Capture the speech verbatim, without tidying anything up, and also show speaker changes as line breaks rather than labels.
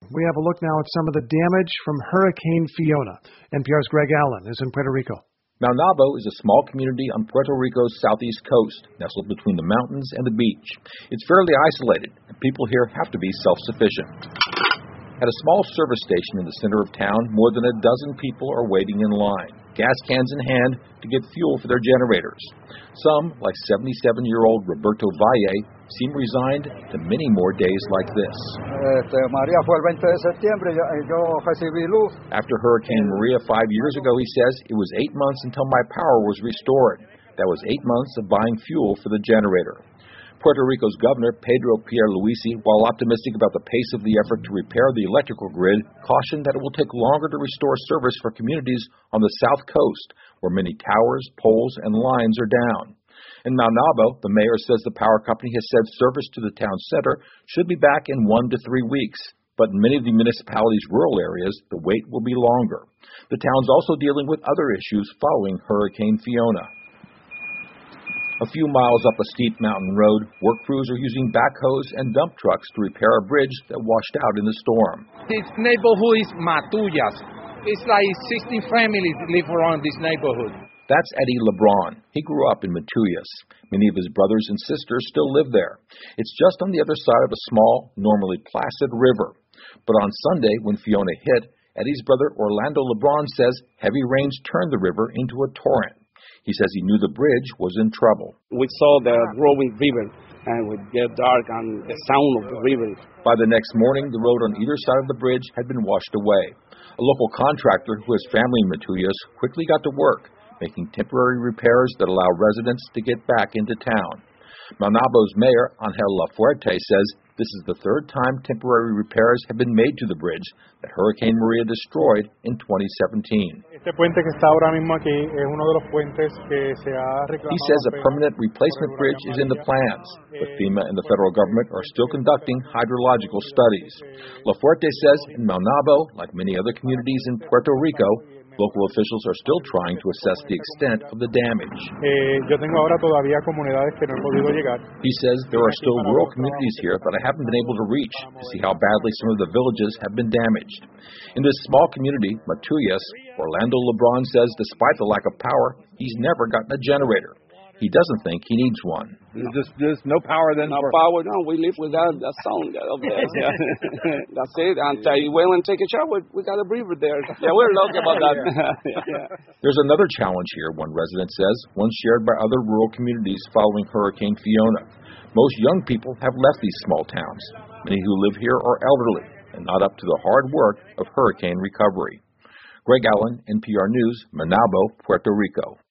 We have a look now at some of the damage from Hurricane Fiona. N P R's Greg Allen is in Puerto Rico.
Maunabo is a small community on Puerto Rico's southeast coast, nestled between the mountains and the beach. It's fairly isolated, and people here have to be self-sufficient. At a small service station in the center of town, more than a dozen people are waiting in line, gas cans in hand, to get fuel for their generators. Some, like seventy-seven-year-old Roberto Valle, seem resigned to many more days like this. After Hurricane Maria five years ago, he says, it was eight months until my power was restored. That was eight months of buying fuel for the generator. Puerto Rico's governor, Pedro Pierluisi, while optimistic about the pace of the effort to repair the electrical grid, cautioned that it will take longer to restore service for communities on the south coast, where many towers, poles, and lines are down. In Maunabo, the mayor says the power company has said service to the town center should be back in one to three weeks. But in many of the municipality's rural areas, the wait will be longer. The town's also dealing with other issues following Hurricane Fiona. A few miles up a steep mountain road, work crews are using backhoes and dump trucks to repair a bridge that washed out in the storm.
This neighborhood is Matullas. It's like sixty families live around this neighborhood.
That's Eddie LeBron. He grew up in Matullas. Many of his brothers and sisters still live there. It's just on the other side of a small, normally placid river. But on Sunday, when Fiona hit, Eddie's brother Orlando LeBron says heavy rains turned the river into a torrent. He says he knew the bridge was in trouble.
We saw the growing river, and it would get dark and the sound of the river.
By the next morning, the road on either side of the bridge had been washed away. A local contractor who has family in Matullas quickly got to work, making temporary repairs that allow residents to get back into town. Maunabo's mayor, Angel Lafuerte, says this is the third time temporary repairs have been made to the bridge that Hurricane Maria destroyed in twenty seventeen. He says a permanent replacement bridge is in the plans, but FEMA and the federal government are still conducting hydrological studies. Lafuerte says in Maunabo, like many other communities in Puerto Rico, local officials are still trying to assess the extent of the damage. He says there are still rural communities here that I haven't been able to reach to see how badly some of the villages have been damaged. In this small community, Matullas, Orlando LeBron says despite the lack of power, he's never gotten a generator. He doesn't think he needs one.
There's just there's no power then?
No
for...
power, no. We live without that sound of that. That's it. Until you went and take a shower, we got a breather there. Yeah, we're lucky about that. Yeah.
There's another challenge here, one resident says, one shared by other rural communities following Hurricane Fiona. Most young people have left these small towns. Many who live here are elderly and not up to the hard work of hurricane recovery. Greg Allen, N P R News, Maunabo, Puerto Rico.